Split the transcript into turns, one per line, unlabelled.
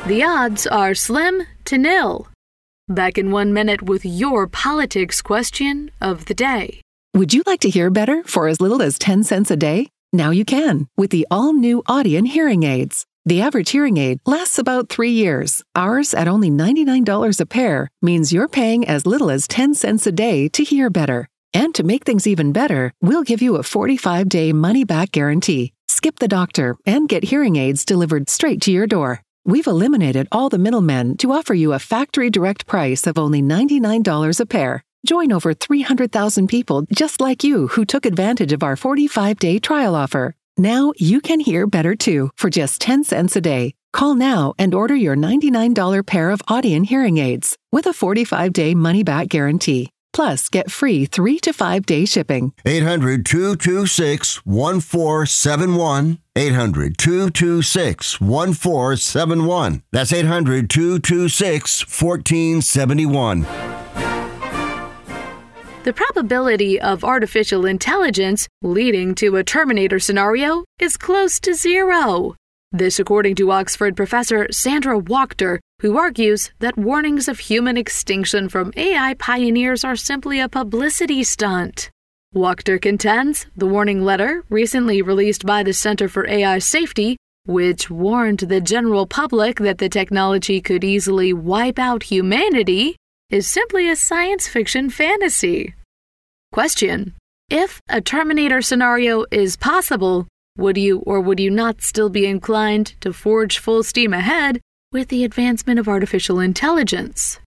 The odds are slim to nil. Back in 1 minute with your politics question of the day.
Would you like to hear better for as little as 10 cents a day? Now you can with the all-new Audien hearing aids. The average hearing aid lasts about 3 years. Ours, at only $99 a pair, means you're paying as little as 10 cents a day to hear better. And to make things even better, we'll give you a 45-day money-back guarantee. Skip the doctor and get hearing aids delivered straight to your door. We've eliminated all the middlemen to offer you a factory direct price of only $99 a pair. Join over 300,000 people just like you who took advantage of our 45-day trial offer. Now you can hear better too for just 10 cents a day. Call now and order your $99 pair of Audien hearing aids with a 45-day money-back guarantee. Plus, get free 3 to 5 day shipping.
800-226-1471. 800-226-1471. That's 800-226-1471.
The probability of artificial intelligence leading to a Terminator scenario is close to zero. This according to Oxford professor Sandra Wachter, who argues that warnings of human extinction from AI pioneers are simply a publicity stunt. Wachter contends the warning letter, recently released by the Center for AI Safety, which warned the general public that the technology could easily wipe out humanity, is simply a science fiction fantasy. Question: if a Terminator scenario is possible, would you or would you not still be inclined to forge full steam ahead with the advancement of artificial intelligence?